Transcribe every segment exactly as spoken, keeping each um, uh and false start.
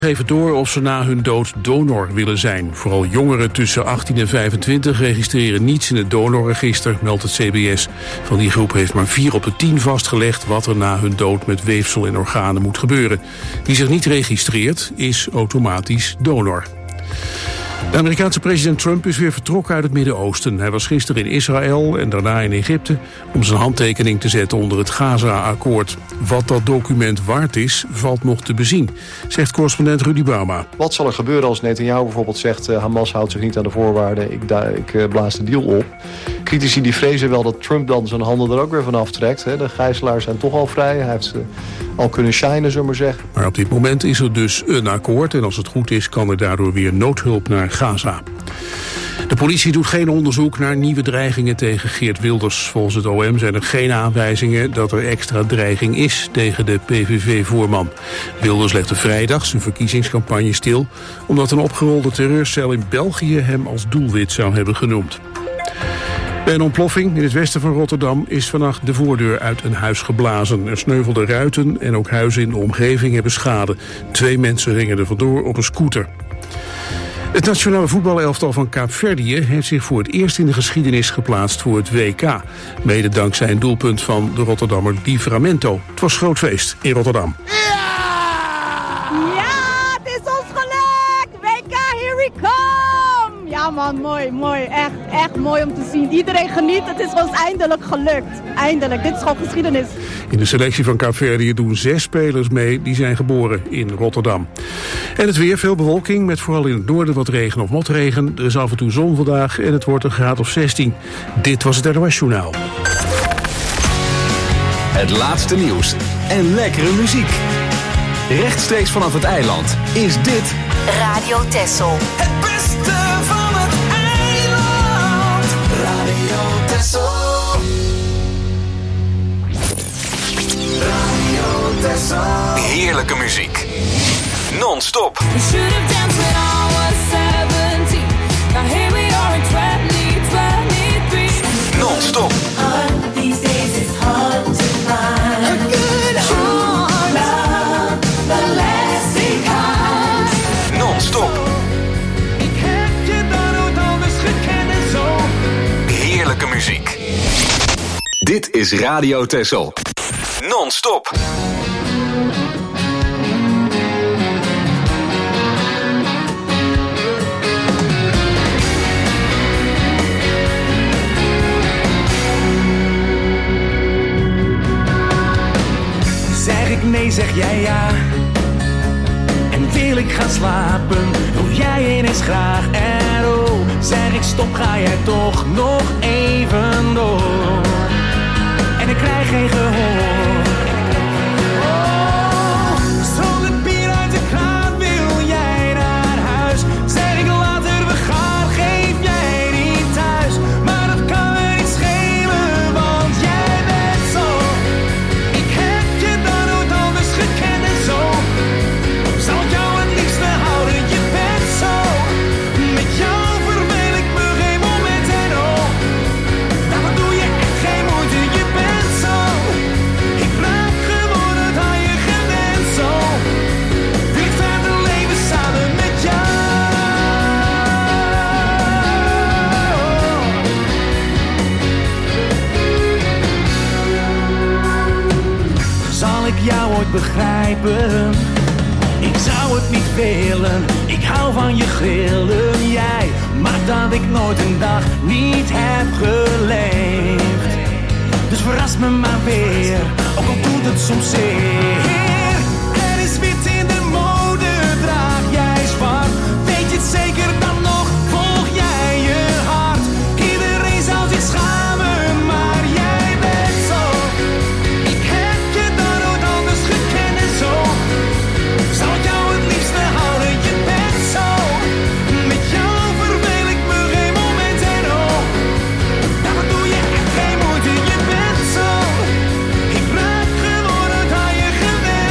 Geven door of ze na hun dood donor willen zijn. Vooral jongeren tussen achttien en vijfentwintig registreren niets in het donorregister, meldt het C B S. Van die groep heeft maar vier op de tien vastgelegd wat er na hun dood met weefsel en organen moet gebeuren. Wie zich niet registreert, is automatisch donor. De Amerikaanse president Trump is weer vertrokken uit het Midden-Oosten. Hij was gisteren in Israël en daarna in Egypte om zijn handtekening te zetten onder het Gaza-akkoord. Wat dat document waard is, valt nog te bezien, zegt correspondent Rudy Bauma. Wat zal er gebeuren als Netanyahu bijvoorbeeld zegt, uh, Hamas houdt zich niet aan de voorwaarden, ik, da- ik uh, blaas de deal op. Critici die vrezen wel dat Trump dan zijn handen er ook weer van aftrekt. Hè. De gijzelaars zijn toch al vrij, hij heeft uh, al kunnen shinen, zullen we maar zeggen. Maar op dit moment is er dus een akkoord en als het goed is kan er daardoor weer noodhulp naar Gaza. De politie doet geen onderzoek naar nieuwe dreigingen tegen Geert Wilders. Volgens het O M zijn er geen aanwijzingen dat er extra dreiging is tegen de P V V-voorman. Wilders legde vrijdag zijn verkiezingscampagne stil omdat een opgerolde terreurcel in België hem als doelwit zou hebben genoemd. Bij een ontploffing in het westen van Rotterdam is vannacht de voordeur uit een huis geblazen. Er sneuvelden ruiten en ook huizen in de omgeving hebben schade. Twee mensen gingen er vandoor op een scooter. Het nationale voetbalelftal van Kaapverdië heeft zich voor het eerst in de geschiedenis geplaatst voor het W K. Mede dankzij een doelpunt van de Rotterdammer Livramento. Het was groot feest in Rotterdam. Ja! Ja, het is ons gelukt! W K, here we come! Ja man, mooi, mooi. Echt, echt mooi om te zien. Iedereen geniet, het is ons eindelijk gelukt. Eindelijk, dit is gewoon geschiedenis. In de selectie van Kaapverdië doen zes spelers mee die zijn geboren in Rotterdam. En het weer, veel bewolking met vooral in het noorden wat regen of motregen. Er is af en toe zon vandaag en het wordt een graad of zestien. Dit was het R O S-journaal. Het laatste nieuws en lekkere muziek. Rechtstreeks vanaf het eiland is dit Radio Texel. Het beste van het eiland. Radio Texel. Radio Texel. heerlijke muziek. Non-stop. Non-stop. Non-stop. Heerlijke muziek. Dit is Radio Texel. Non-stop. Zeg ik nee, zeg jij ja. En wil ik gaan slapen, doe jij ineens graag. En oh, zeg ik stop, ga jij toch nog even door. En ik krijg geen gehoor. Oh, zonder bier uit de kraan wil jij naar huis. Zeg ik later we gaan, geef jij niet thuis. Maar dat kan me niet schelen, want jij bent zo. Ik heb je dan nooit anders gekend en zo. Zal ik jou het liefste houden, je bent zo. Met jou verveel ik me geen moment en oh. Daarvoor doe je echt geen moeite, je bent zo. Ik raak gewoon het aan je gewend zo. Wil ik verder leven samen met jou. Zal ik jou ooit begrijpen? Ik zou het niet willen, ik hou van je grillen. Jij maakt dat ik nooit een dag niet heb geleefd. Dus verras me maar weer, ook al doet het soms zeer. Er is wit in de mode, draag jij zwart. Weet je het zeker dan nog, volg jij je hart. Iedereen zou zich schamen, maar jij bent zo. Ik heb je dan nooit anders gekend en zo. Zou ik jou het liefste houden, je bent zo. Met jou verveel ik me geen moment en oh. Daarvoor doe je echt geen moeite, je bent zo. Ik raak gewoon het aan je gewend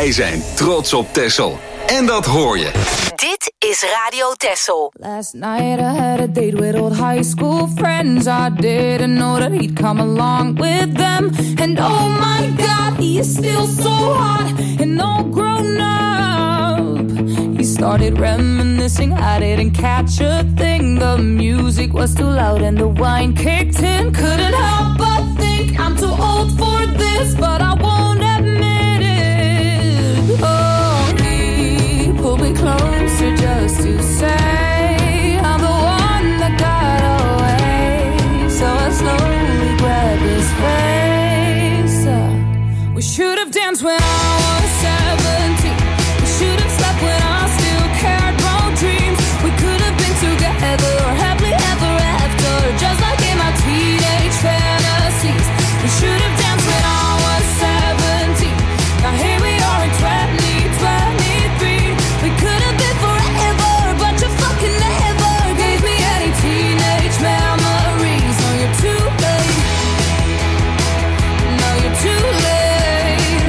Wij zijn trots op Texel. En dat hoor je. Dit is Radio Texel. Last night I had a date with old high school friends. I didn't know that he'd come along with them. And oh my God, he is still so hot and all grown up. He started reminiscing, I didn't catch a thing. The music was too loud and the wine kicked in. Couldn't help but think I'm too old for this, but I won't admit it. Oh, he pulled me closer just to say I'm the one that got away. So I slowly grabbed his face. uh, We should have danced when I was seventeen. We should have slept when I still cared about dreams. We could have been together happily ever after, just like in my teenage fantasies. We should have danced when I was seventeen. Now here we are in twenty twenty-three. We could have been forever, but you fucking never gave me any teenage memories. No, you're too late. No, you're too late.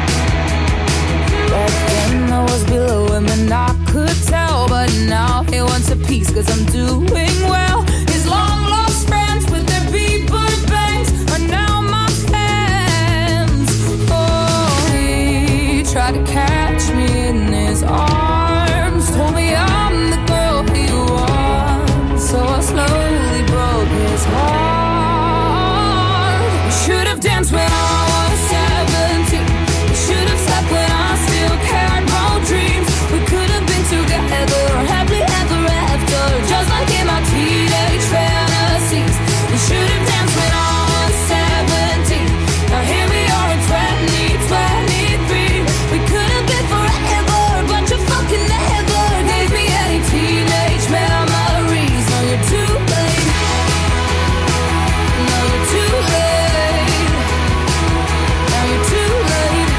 Back then I was below him and I could tell, but now he wants a piece cause I'm doing well. His long lost friends with their beeper bangs are now my fans. Oh, he tried to catch me in his arms, told me I'm the girl he wants, so I slowly broke his heart. We should have danced when I was seventeen. We should have slept when I still cared about dreams. We could have been together happily ever after, just like in my teenage fantasies. We should have danced when I was seventeen. Now here we are in twenty twenty-three. We could have been forever, but you fucking never gave me any teenage memories. No, you're too late. No, you're too late. Now you're too late.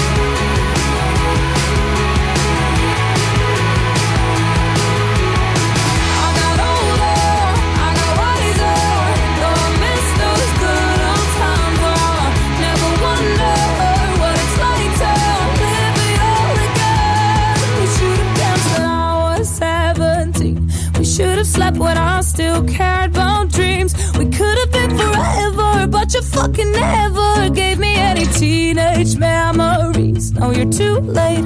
I got older, I got wiser, though I miss those good old times. Oh, I never wonder what it's like to live it all again. We should have danced when I was seventeen. We should have slept when I still cared about dreams. We could have been forever, but you fucking never gave me any teenage memories. Now you're too late.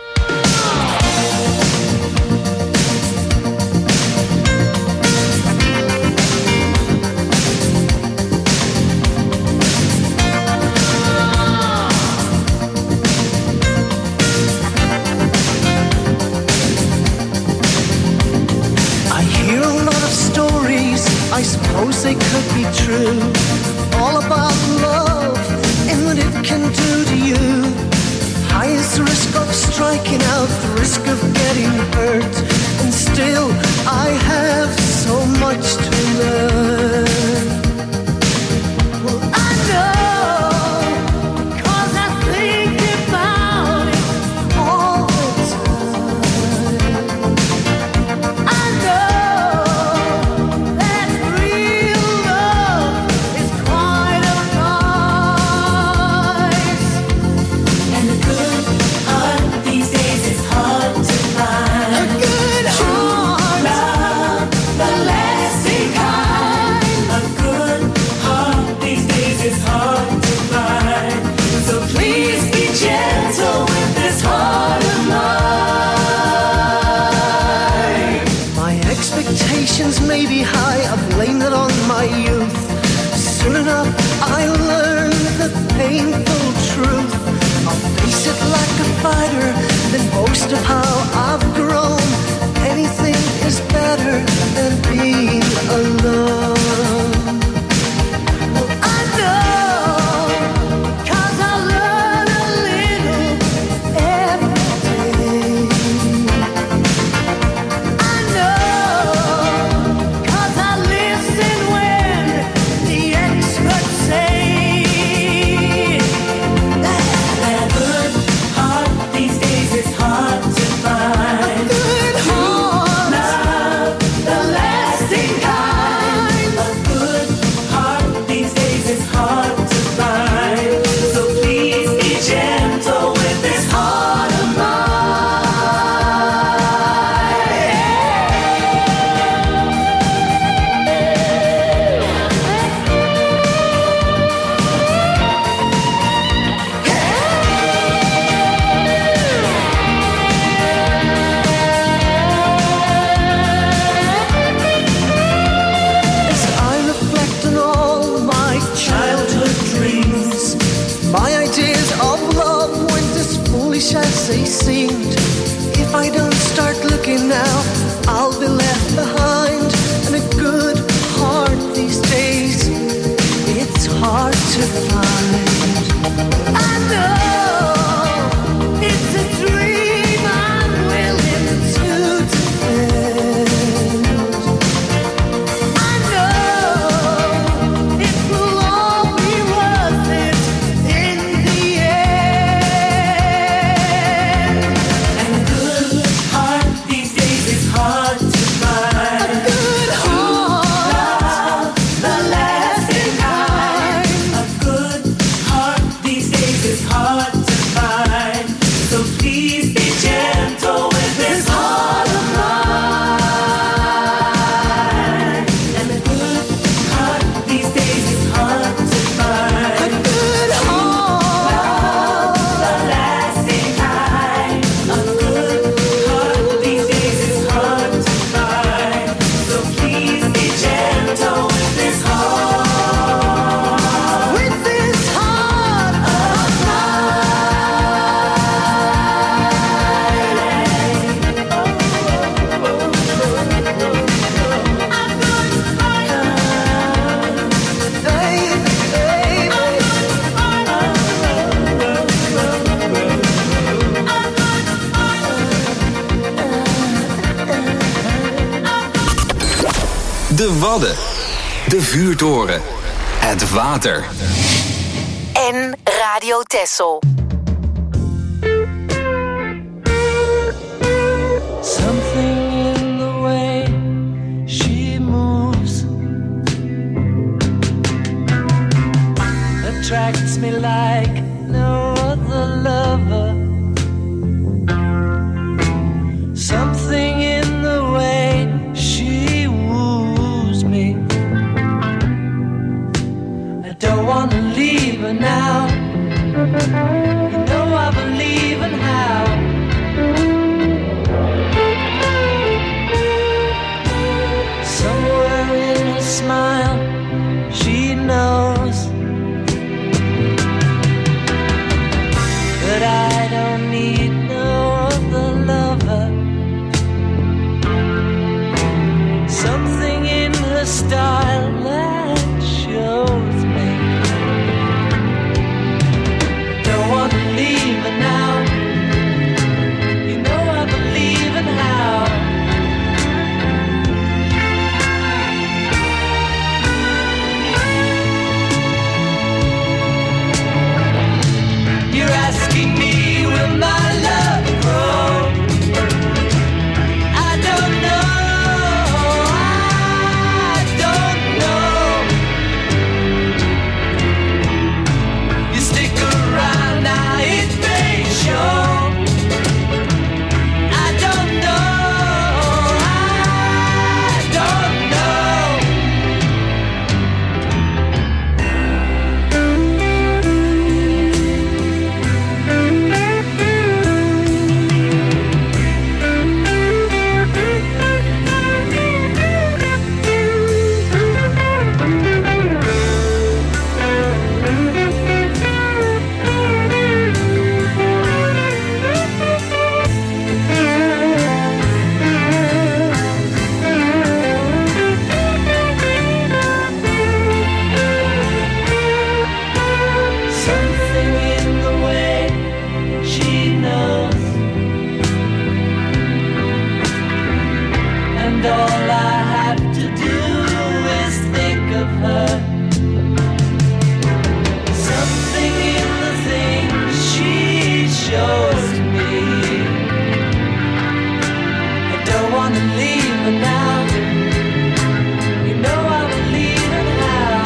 I hear a lot of stories, I suppose they could be true, all about love and what it can do to you. High is the risk of striking out, the risk of getting hurt, and still I have so much to learn. Well, I know, 'cause I think about it all the time. I know that real love is quite a price, and a good heart these days is hard to find. A good De Wadden. De vuurtoren. Het water. En Radio Texel. Something in the way she moves attracts me like no other lover. Something in the way she woos me. I don't wanna leave her now. You know I believe in how. Somewhere in her smile, she knows that I don't need no other lover. Something in her style that shows me I don't want to leave her now. You know I believe in how. You're asking me, will my love grow? I don't know, I don't know. You stick around now, it may show. I don't know, I don't know. Something in the way she knows, and all I have to do is think of her. Something in the things she shows me. I don't want to leave her now. You know I believe in how.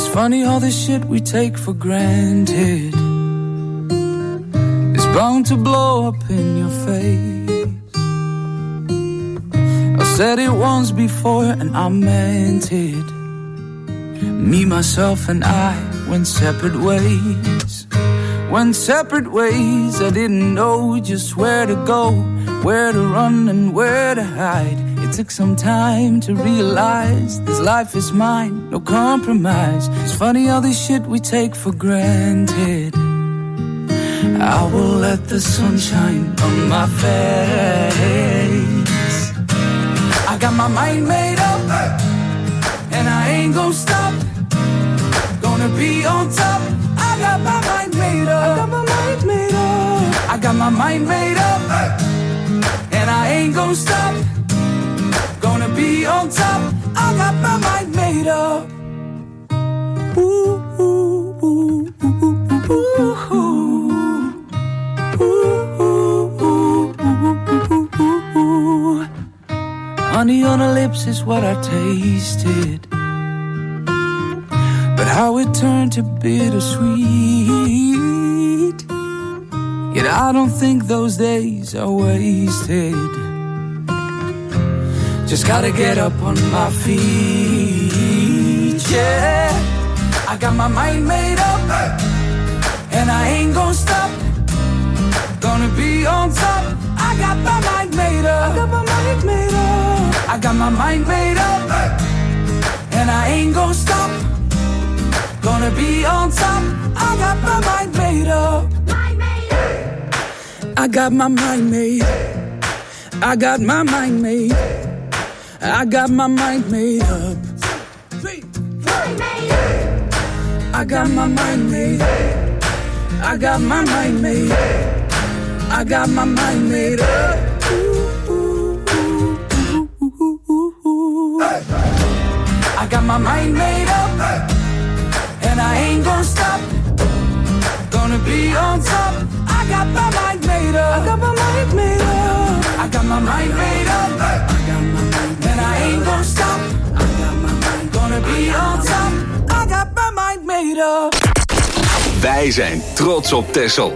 funny all this shit we take for granted is bound to blow up in your face. I said it once before and I meant it. Me, myself and I went separate ways. Went separate ways. I didn't know just where to go, where to run and where to hide. It took some time to realize this life is mine, no compromise. It's funny all this shit we take for granted. I will let the sun shine on my face. I got my mind made up, and I ain't gon' stop. Gonna be on top. I got my mind made up. I got my mind made up. I got my mind made up, and I ain't gon' stop. Gonna be on top. I got my mind made up. Ooh, ooh, ooh, ooh, ooh, ooh, ooh, ooh. Honey on her lips is what I tasted, but how it turned to bittersweet. Yet I don't think those days are wasted. Just gotta get up on my feet, yeah. I got my mind made up, and I ain't gon' stop. Gonna be on top. I got my mind made up. I got my mind made up. I got my mind made up, and I ain't gon' stop. Gonna be on top. I got my mind made up. I got my mind made. I got my mind made. I got my mind made up. I got my mind made. I got my mind made. I got my mind made up. I got my mind made up, and I ain't gon' stop. Gonna be on top. I got my mind made up. I got my mind made up. I got my mind made up. I got my mind, and I ain't gon' stop. I got my mind. Gonna be on top. I got my mind made up. Wij zijn trots op Texel.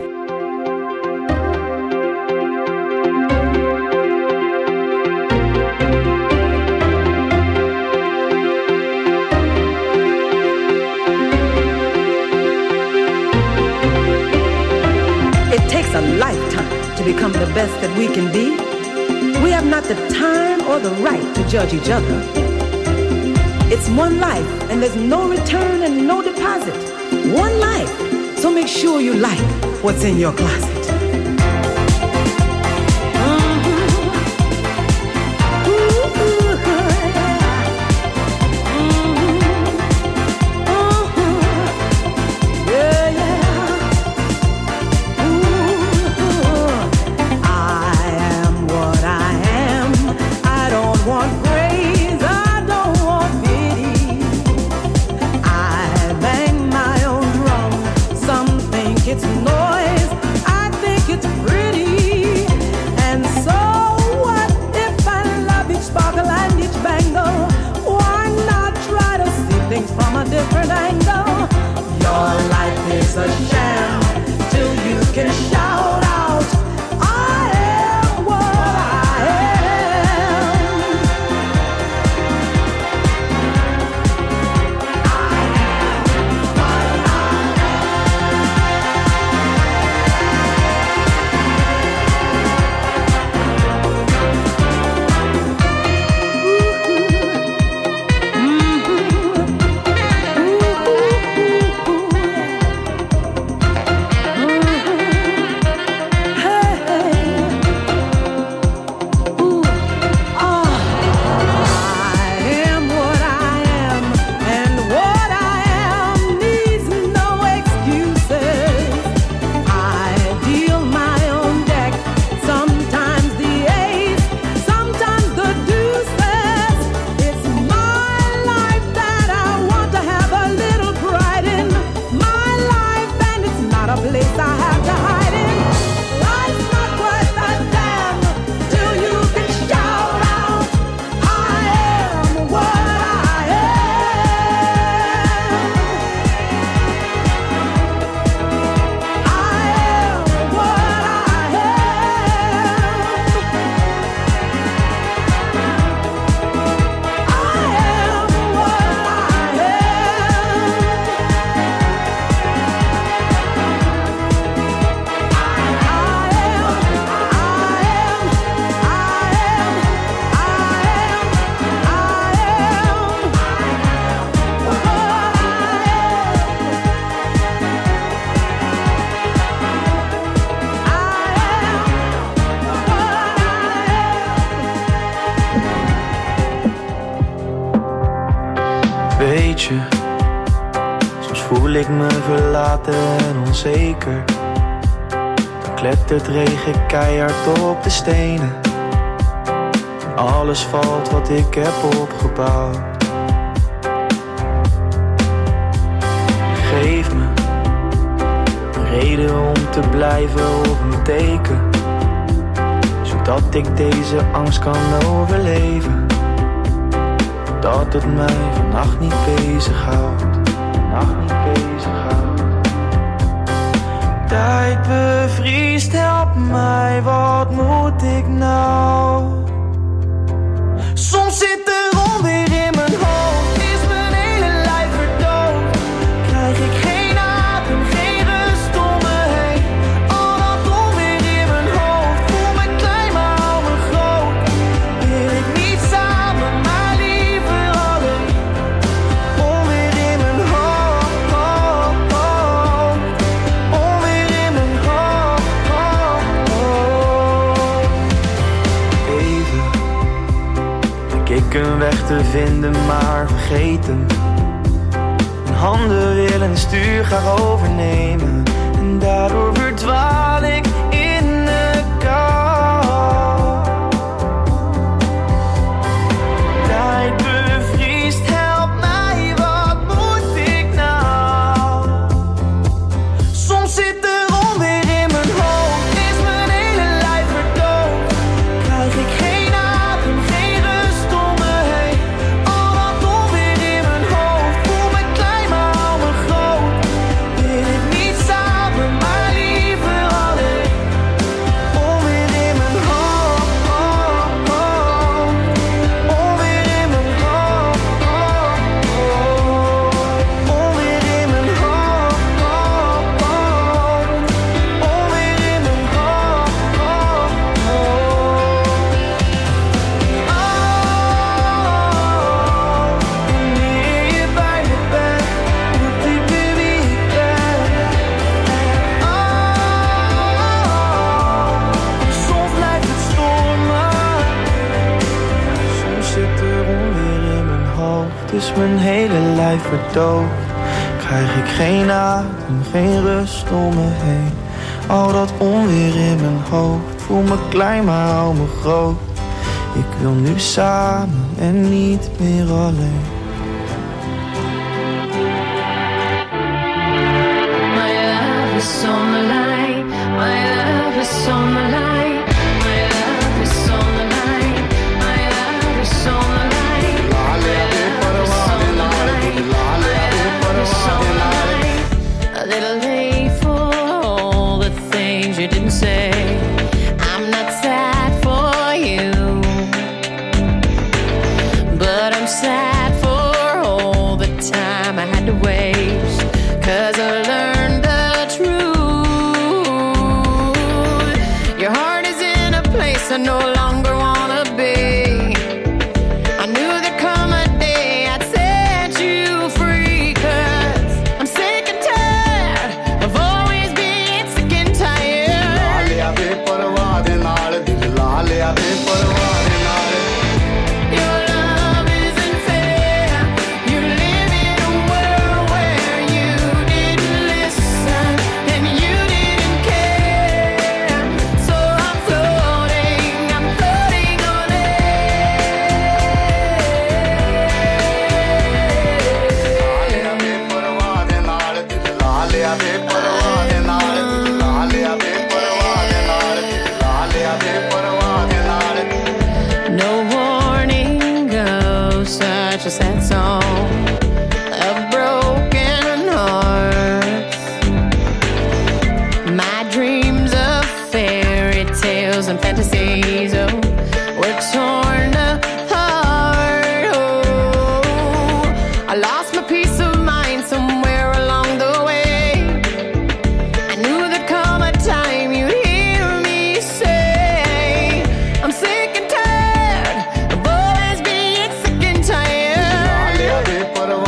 It takes a lifetime to become the best that we can be. We have not the time or the right to judge each other. It's one life, and there's no return and no deposit. One life, so make sure you like what's in your closet. Different angle. Your life is a sham till you can shout out, I am what I am. Weet je, soms voel ik me verlaten en onzeker. Dan klettert regen keihard op de stenen. En alles valt wat ik heb opgebouwd. Geef me een reden om te blijven op mijn teken, zodat ik deze angst kan overleven. Dat het mij vannacht niet bezighoudt. Vannacht niet bezighoudt. Tijd bevriest, help mij, wat moet ik nou? Soms zit er onweer in mijn hoofd, is mijn hele lijf verdoofd. Krijg ik geen adem, geen rust om me heen. Al dat onweer in mijn hoofd, voel me klein maar hou me groot. Wil ik niet samen, maar liever alleen. Onweer in mijn hoofd, hoofd, hoofd. Onweer in mijn hoofd, hoofd, hoofd. Even leek ik een weg te vinden, maar vergeten. Mijn handen willen het stuur graag overnemen. En daardoor verdwaal ik in de kou. Tijd bevriest, help mij, wat moet ik nou? Soms zit er onweer in mijn hoofd, is mijn hele lijf verdoofd. Krijg ik geen adem, geen rust om me heen. Al dat onweer in mijn hoofd, voel me klein maar hou me groot. Wil ik niet samen, maar liever alleen. Onweer in mijn hoofd, hoofd, hoofd. Onweer in mijn hoofd, hoofd, hoofd. Onweer in mijn hoofd, hoofd, hoofd. Onweer in mijn hoofd, hoofd, hoofd. Oh, wanneer je bij me bent, moet ik weer wie ik ben. Oh, soms lijkt het stormen. Soms zit er onweer in mijn hoofd, is mijn hele lijf verdoofd. Krijg ik geen adem, geen rust om me heen. Al dat onweer in mijn hoofd, voel me klein maar hou me groot. Ik wil nu samen en niet meer alleen. My love is on the line. My love is on the line. My love is on the line. My love is on the line. My love is on the line. My love is on the line. A little late for all the things you didn't say. I'm not sad for you, but I'm sad for all the time I had to waste. 'Cause I learned the truth. Your heart is in a place I no longer wanna be. I knew there'd come a day I'd set you free. 'Cause I'm sick and tired of always being sick and tired. Your love isn't fair. You live in a world where you didn't listen and you didn't care. So I'm floating, I'm floating on no warning goes such a sad song of broken hearts. My dreams of fairy tales and fantasies, oh, were torn apart. Oh, I lost my peace of mind somewhere along the way. I knew there'd come a time you'd hear me say, I'm sick and tired of always being sick and tired.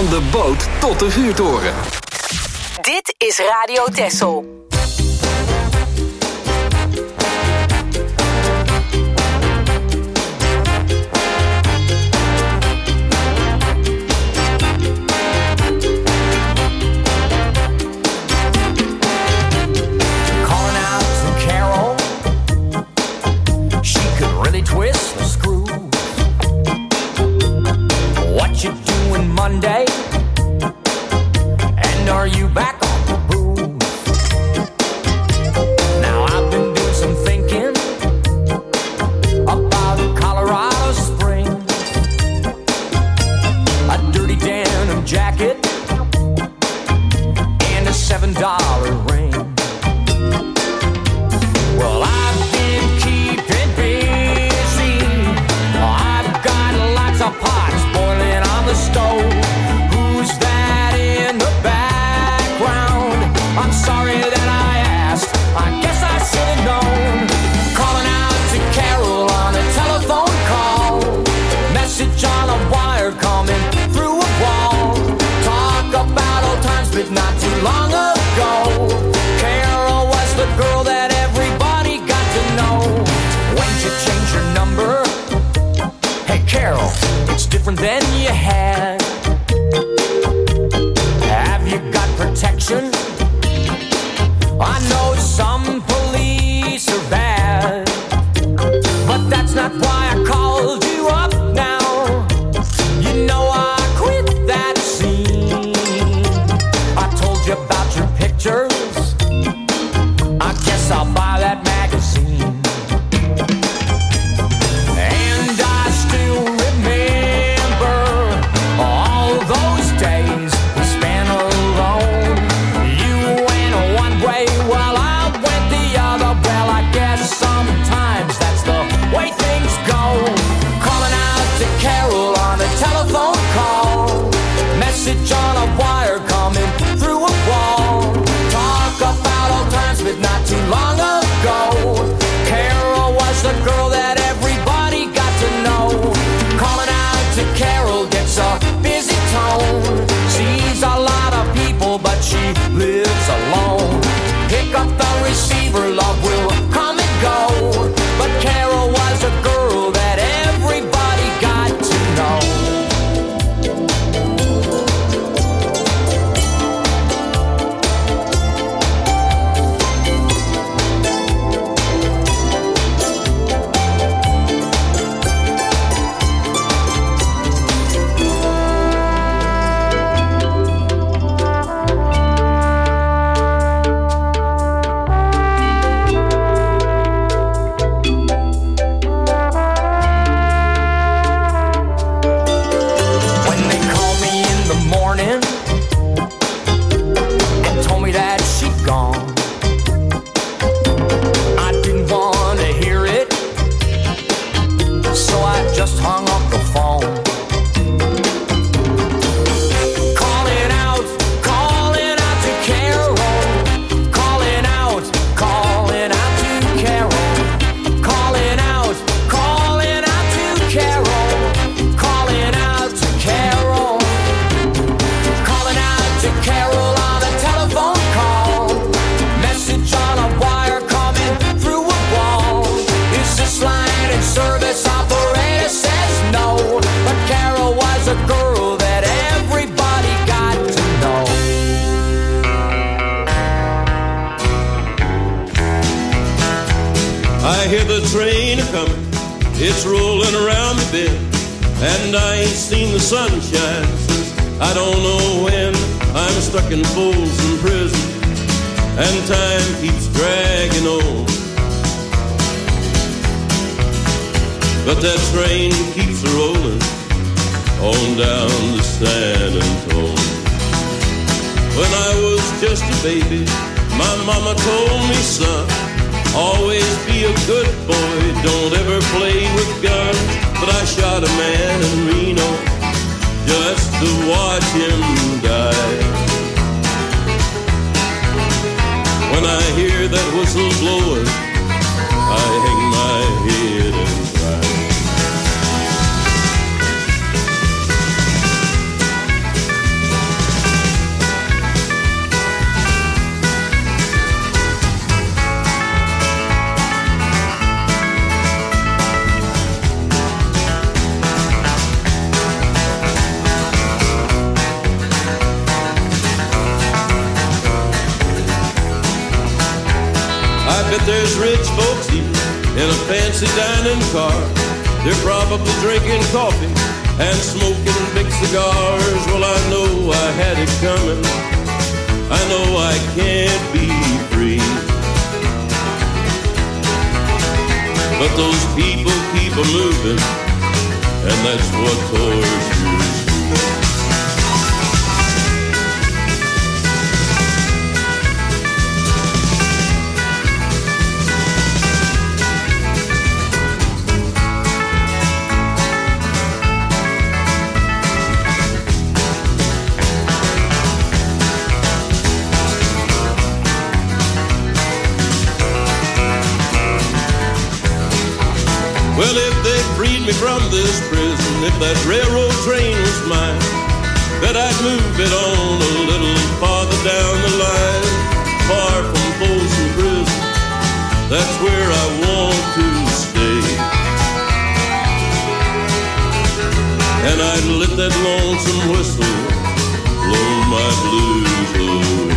Van de boot tot de vuurtoren. Dit is Radio Texel. Twist the screw. What you doing Monday? And are you back on the booze? Now I've been doing some thinking about Colorado Springs. A dirty denim jacket and a seven dollar ring. Well, I've been keeping busy. Of pots boiling on the stove. Who's that in the background? I'm sorry that I asked. I guess I should have known. Calling out to Carol on a telephone call. Message on a wire coming through a wall. Talk about old times, but not too long ago. Carol was the girl that everybody got to know. When'd you change your number? Hey Carol, it's different than you had. Have you got protection? I know some police are bad, but that's not why I called you up now. You know I quit that scene. I told you about your pictures. I guess I'll buy that magazine. And I still remember all those days we spent alone. You went one way while I went the other. Well, I guess sometimes that's the way things go. Calling out to Carol on a telephone call. Message on a wire coming through a wall. Talk about old times, but not too long ago. Carol was the girl that everybody got to know. Calling out to Carol gets a busy tone. Sees a lot of people, but she lives alone. Pick up the receiver, love will come and go. But Carol was a girl that everybody got to know. I hear the train a-comin', it's rolling around the bend, and I ain't seen the sunshine since I don't know when. I'm stuck in Folsom Prison, and time keeps dragging on. But that train keeps rolling on down to San Antonio. When I was just a baby, my mama told me, son, always be a good boy, don't ever play with guns. But I shot a man in Reno just to watch him die. When I hear that whistle blowing, I hang my head and cry. Bet there's rich folks eating in a fancy dining car. They're probably drinking coffee and smoking big cigars. Well, I know I had it coming. I know I can't be free. But those people keep a moving, and that's what tortures me. Well, if they freed me from this prison, if that railroad train was mine, bet I'd move it on a little farther down the line, far from Folsom Prison. That's where I want to stay. And I'd let that lonesome whistle blow my blues away.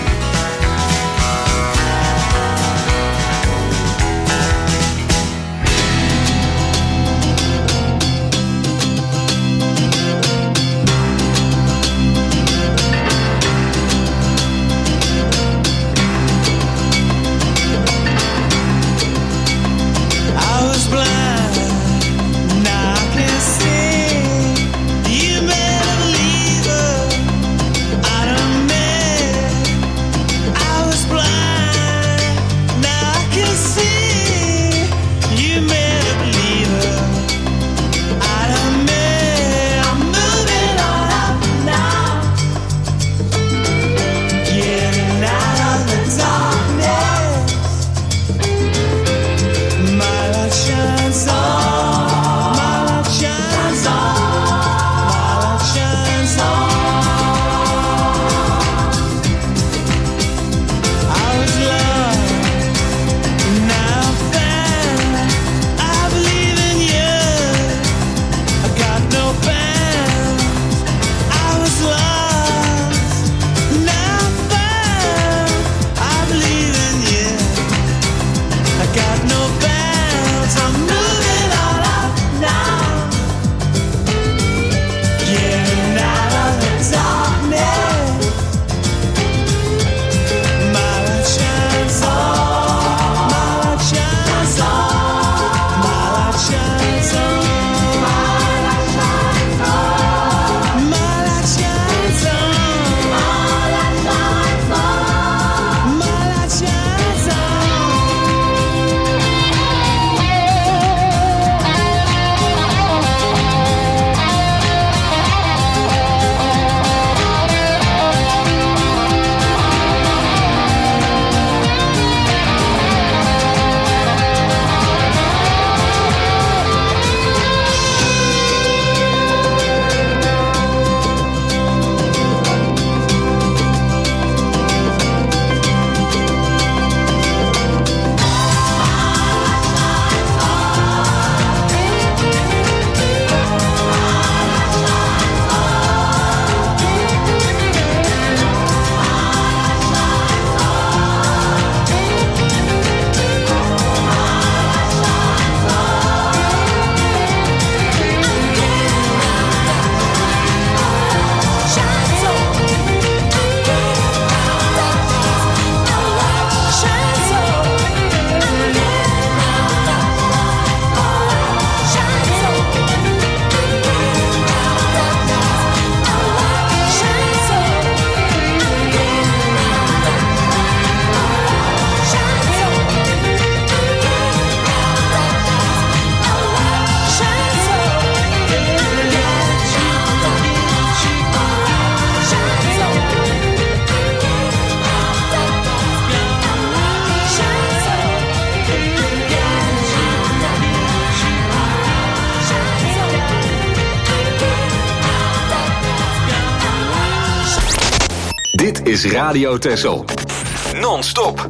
Dit is Radio Texel. Non-stop.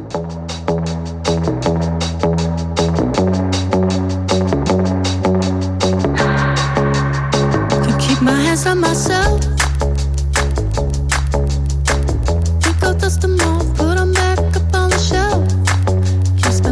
Can keep my hands on myself. Think I'll dust them off, put them back up on the shelf. Can't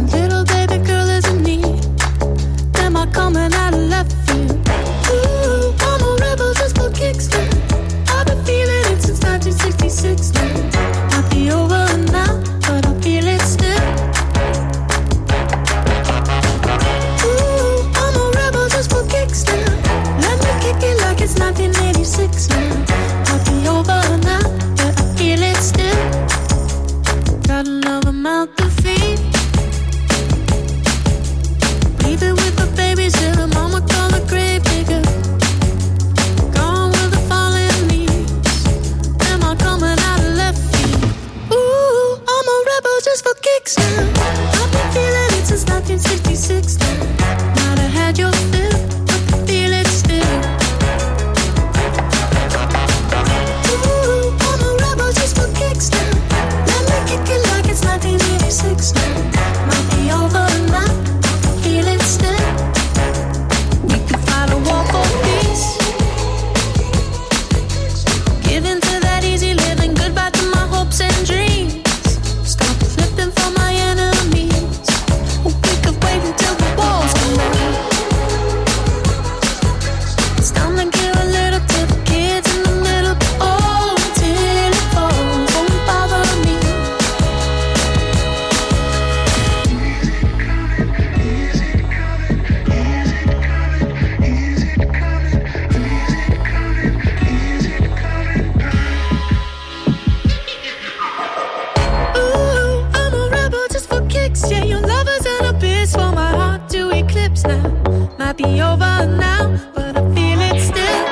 Might be over now, but I feel it still.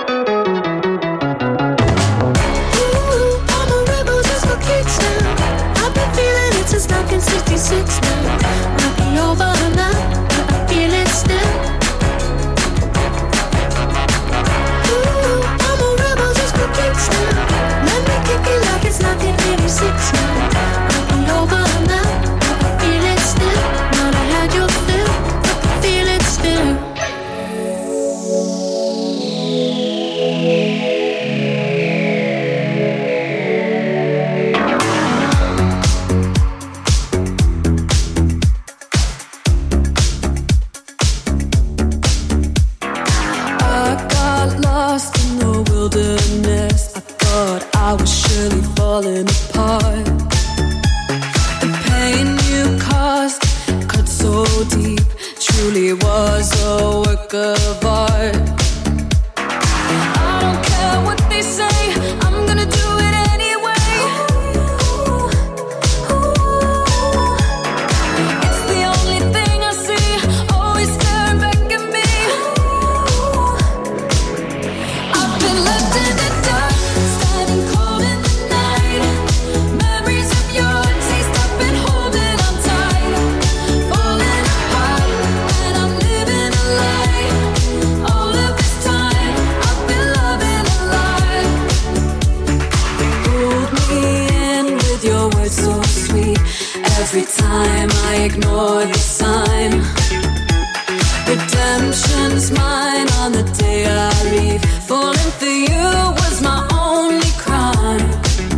Ooh, I'm a rebel just for kicks now. I've been feeling it since nineteen sixty-six now. Might be over now, but I feel it still. Ooh, I'm a rebel just for kicks now. Let me kick it like it's nineteen eighty-six now. Might be over now, but I feel it still. Not I had your fill, but I feel it still. I was surely falling apart. The pain you caused cut so deep, truly was a work of art. I don't care what they say, I'm gonna do it anyway. It's the only thing I see, always staring back at me. I've been left in the dark, standing cold in the night. Memories of your taste, I've been holding on tight. Falling apart, and I'm living a lie. All of this time, I've been loving a lie. Pulled me in with your words so sweet. Every time I ignore the sign. Redemption's mine on the day I leave. Falling for you was my only crime.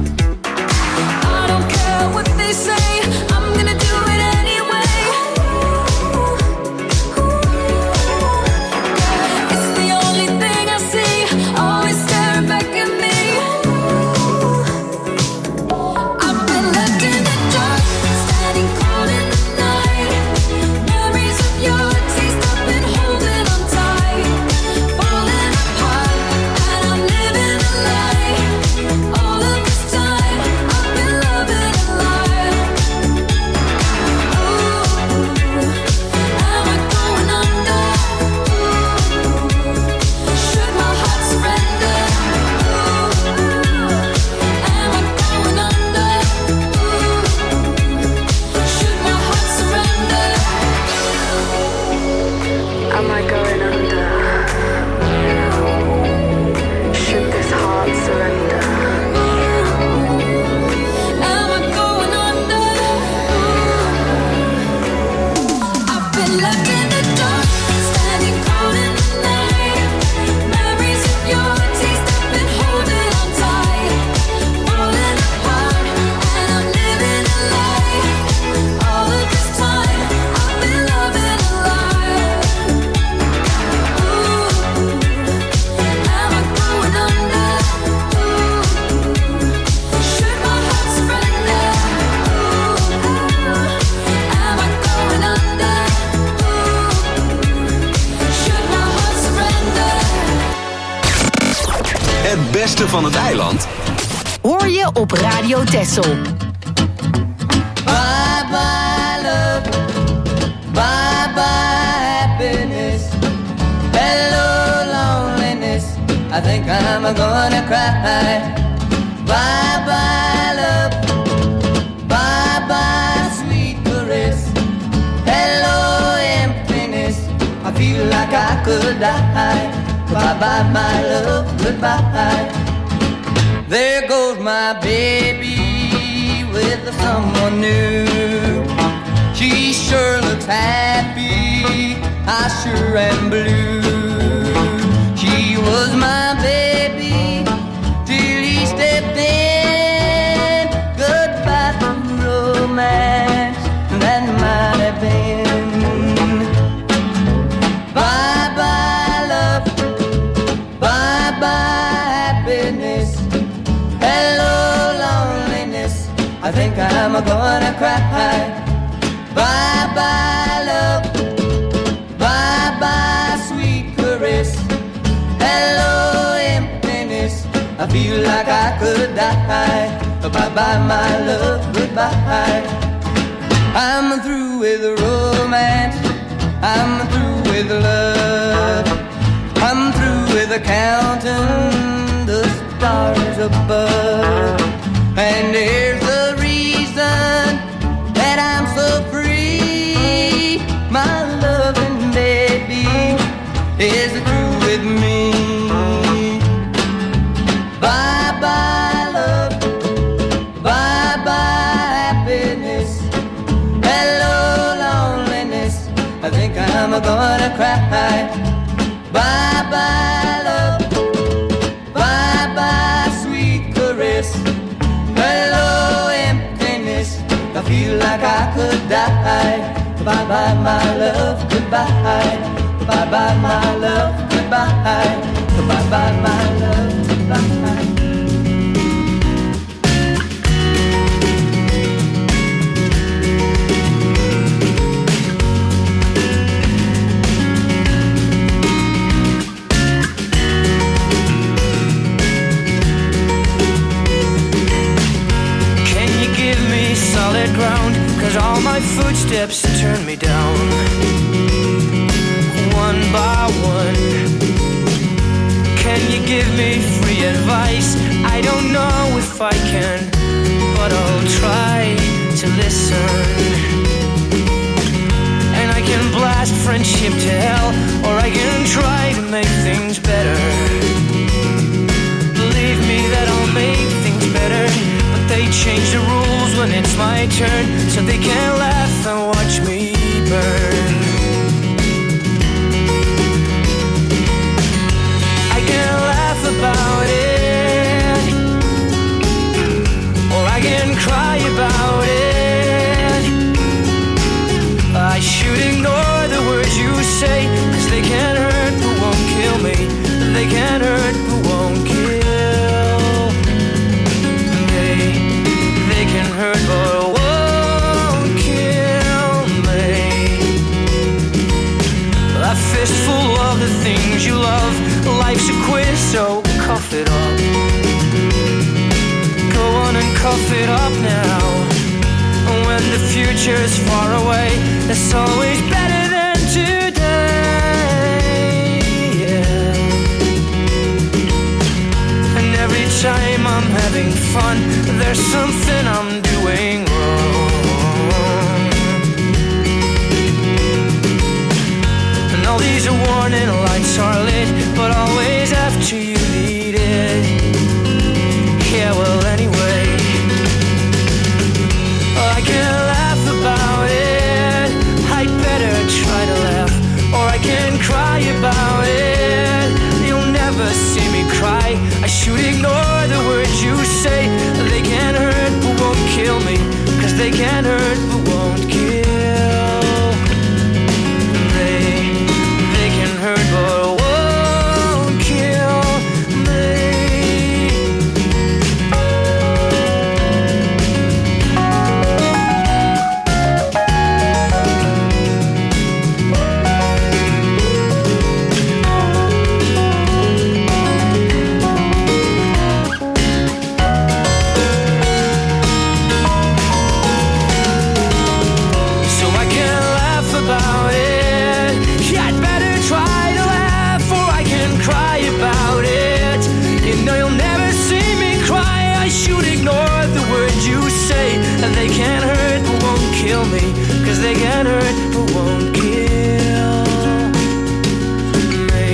I don't care what they say, I'm gonna do it anyway. It's the only thing I see, always staring back at me. I've been left in the dark, standing cold in the night. Memories of your taste, I've been holding on tight. Falling apart, and I'm living a lie. All of this time, I've been loving a lie. Ooh, am I going under? Should my heart surrender? Am I going under? Should my heart surrender? Am I going under? Should this heart surrender? Am I going under? I've been left in the dark, standing cold in the night. Memories of your taste, I've been holding on tight. Falling apart, and I'm living a lie. All of this time, I've been loving a lie. Ooh, am I going under? Should my heart surrender? Am I going under? Should my heart surrender? Het beste van het eiland. Hoor je op Radio Texel. Bye bye love, bye bye happiness, hello loneliness, I think I'm gonna cry. Bye bye love, bye bye sweet caress, hello emptiness, I feel like I could die. Bye bye my love, goodbye. There goes my baby with someone new. She sure looks happy, I sure am blue. She was my baby till he stepped in. Goodbye to romance, that might have been. Bye bye love, bye bye happiness, hello loneliness, I think I'm gonna cry. Bye bye love, bye bye sweet caress, hello emptiness, I feel like I could die. Bye bye my love, goodbye. I'm through with romance, I'm through with with love. I'm through with counting the stars above. And here's the reason that I'm so free. My loving baby is through with me. Bye-bye love, bye-bye happiness. Hello loneliness, I think I'm gonna cry. Bye-bye love, bye-bye sweet caress. Hello emptiness, I feel like I could die. Bye-bye my love, goodbye. Bye-bye my love, goodbye. Bye-bye my love, goodbye. Solid ground, cause all my footsteps turn me down. One by one. Can you give me free advice? I don't know if I can, but I'll try to listen. And I can blast friendship to hell, or I can try to make things better. Believe me that I'll make things better. They change the rules when it's my turn, so they can laugh and watch me burn. I can laugh about it, or I can cry about it. I should ignore the words you say, cause they can't hurt but won't kill me. They can't hurt but won't kill. Hurt but won't kill me. A fistful of the things you love. Life's a quiz, so cough it up. Go on and cough it up now. When the future's far away, it's always better than today. Yeah. And every time I'm having fun, there's something I'm doing wrong. And all these warning lights are lit, but always after you need it. Yeah, well anyway, I can laugh about it. I'd better try to laugh, or I can cry about it. You'll never see me cry. I should ignore the words you say. They can't hurt but won't kill me, cause they can't hurt but won't kill. They, they can hurt but won't kill me. They can't hurt but won't kill me, cause they can't hurt but won't kill me.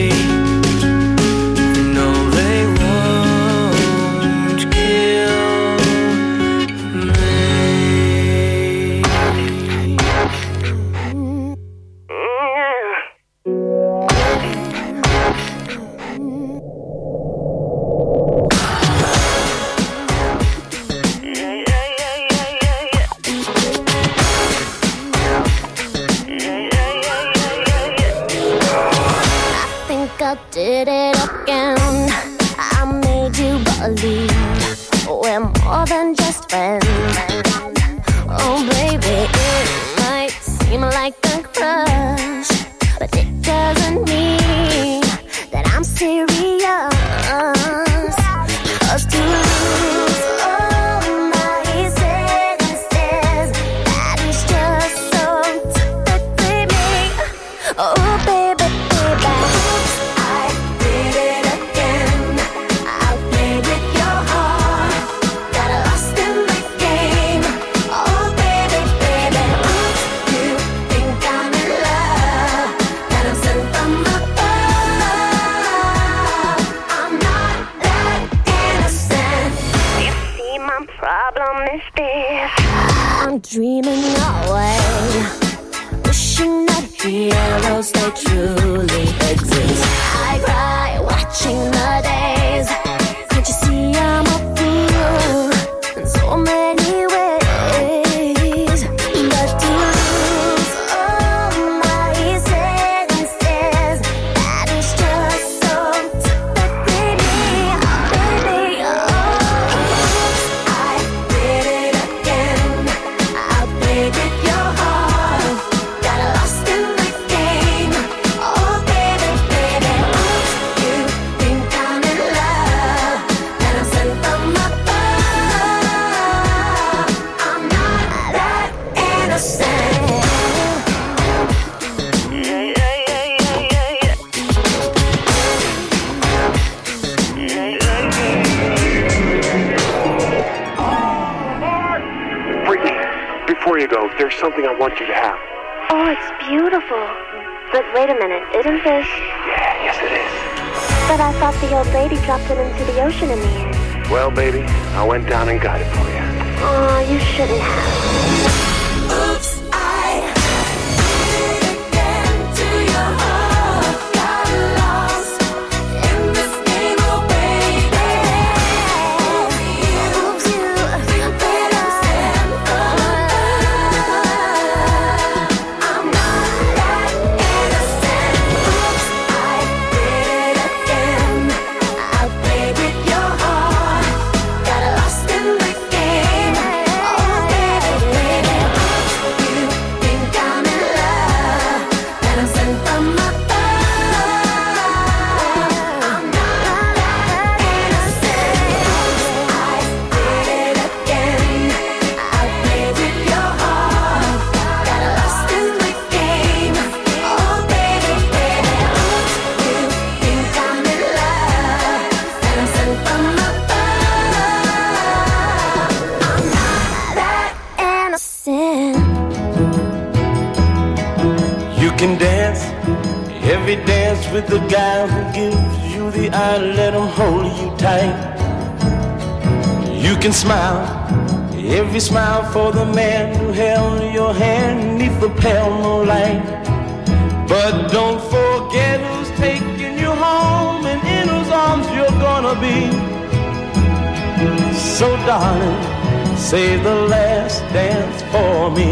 No, they won't kill me. Did it again. I made you believe we're more than just friends. Oh baby, it might seem like a crush, but it doesn't mean that I'm serious. Cause to lose all my senses, that is just so typically me. Oh baby, my problem is this. I'm dreaming away, wishing that heroes they truly exist. I cry watching the days. Can't you see I'm a fool in so many ways? But to lose all my senses, that is just so typically me, baby. Oh, I did it again. I played with your heart, got lost in the game. Oh, baby, baby, oops, you think I'm in love, and I'm sent from above. I'm not that innocent. Yeah, yeah, yeah, yeah, yeah, Brittany, before you go, there's something I want you to have. Oh, it's beautiful. But wait a minute, isn't this? Yeah, yes it is. But I thought the old lady dropped it into the ocean in the end. Well, baby, I went down and got it for you. Oh, you shouldn't have. Oops, I did it again to your heart. Got lost in this game, oh baby. Oops, you think that I'm sent from above. I'm not that innocent. Oops, I did it again. I played with your heart, got lost in the game. Oh baby, baby, you think I'm in love, and I'm sent from above. I'm not that innocent. I did it again. I played with your heart, got lost in the game. Oh baby, baby, you think I'm in love, and I'm sent from above. I'm not that innocent. You can dance, every dance with the guy who gives you the eye, let him hold you tight. You can smile, every smile for the man who held your hand neath the pale moonlight. But don't forget who's taking you home and in whose arms you're gonna be. So darling, save the last dance for me.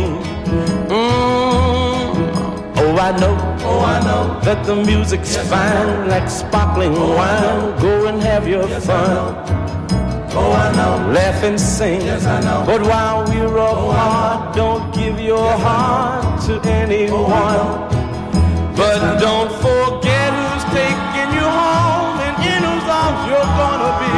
Mm. Oh, I know, oh, I know that the music's yes, fine, like sparkling oh, wine. Go and have your yes, fun. Oh, I know. Laugh and sing. Yes, I know. But while we're apart, don't give your yes, heart to anyone. Oh, but yes, don't forget who's taking you home and in whose arms you're gonna be.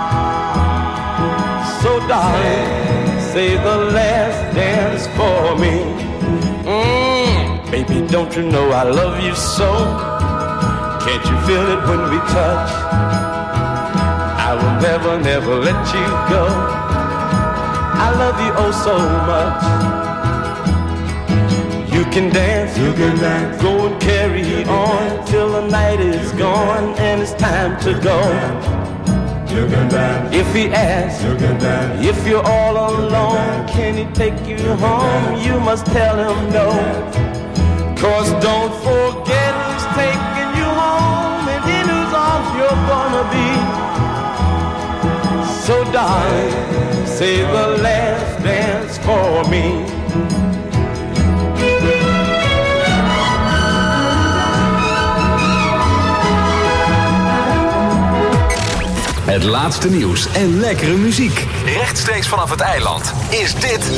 So darling, say the last dance for me. Mm, baby, don't you know I love you so? Can't you feel it when we touch? I will never, never let you go. I love you oh so much. You can dance, you can dance. Go and carry on till the night is gone and it's time to go. You can dance. If he asks, you can dance. If you're all alone, can he take you home? You must tell him no. Cause don't forget who's taking you home and in whose arms you're gonna be. So darling, say the last dance for me. Het laatste nieuws en lekkere muziek. Rechtstreeks vanaf het eiland is dit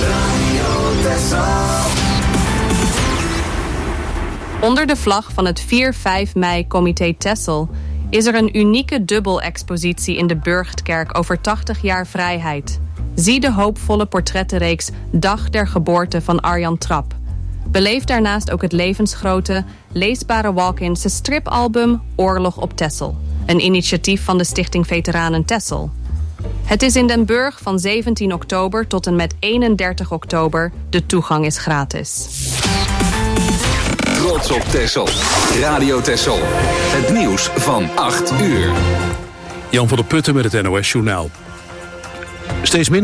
Onder de vlag van het vier vijf mei Comité Texel is er een unieke dubbelexpositie in de Burchtkerk over tachtig jaar vrijheid. Zie de hoopvolle portrettenreeks Dag der geboorte van Arjan Trap. Beleef daarnaast ook het levensgrote, leesbare walk-in stripalbum Oorlog op Texel. Een initiatief van de Stichting Veteranen Texel. Het is in Den Burg van zeventien oktober tot en met eenendertig oktober. De toegang is gratis. Trots op Texel. Radio Texel. Het nieuws van acht uur. Jan van der Putten met het N O S Journaal. Steeds minder